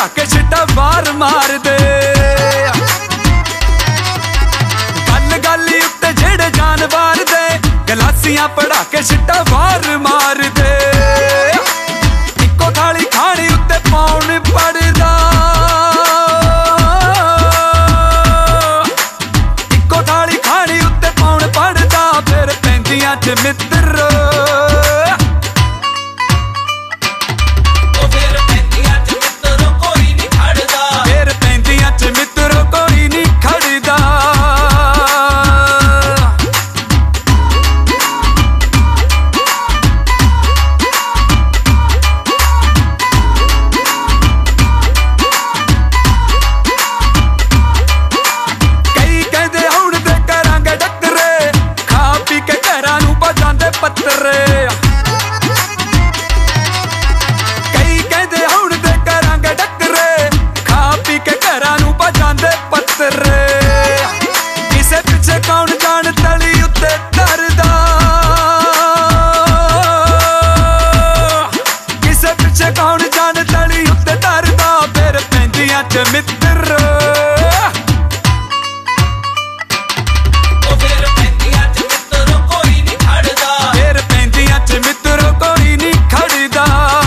के छिट्टा बार मार दे। गल गल उत्ते जेड़े जानवर दे गलासियां पढ़ा के छिट्टा बार मार दे। इको थाली खानी उत्ते पौन पड़दा, इको थाली खानी उत्ते पौन पड़दा। फिर पैंदियां च मित्रो, फिर पैंदियां च मित्रो कोई नहीं खड़दा, फिर पैंदियां च मित्रो कोई नहीं खड़दा। पत्तरे कई कहते हुण ते करांगे डकरे, खा पी के घरां नूं भजांदे पत्तरे। किसे पिछे कौन जान तली उत्ते तरदा, किसे पिछे कौन जान तली उत्ते तरदा। फिर पैंदियां च मित्रो, मित्रो कोई नहीं खड़दा।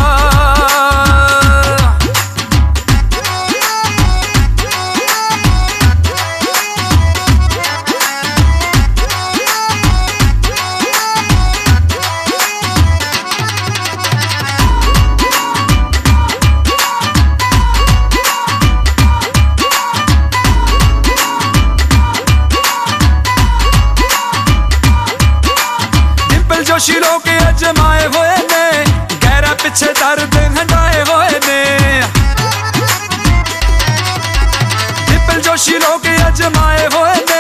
डिंपल जोशी लोग अजमाए हुए ने, गहरा पिछे दर्द हटाए हुए ने। डिंपल जोशी लोग अजमाए हुए ने,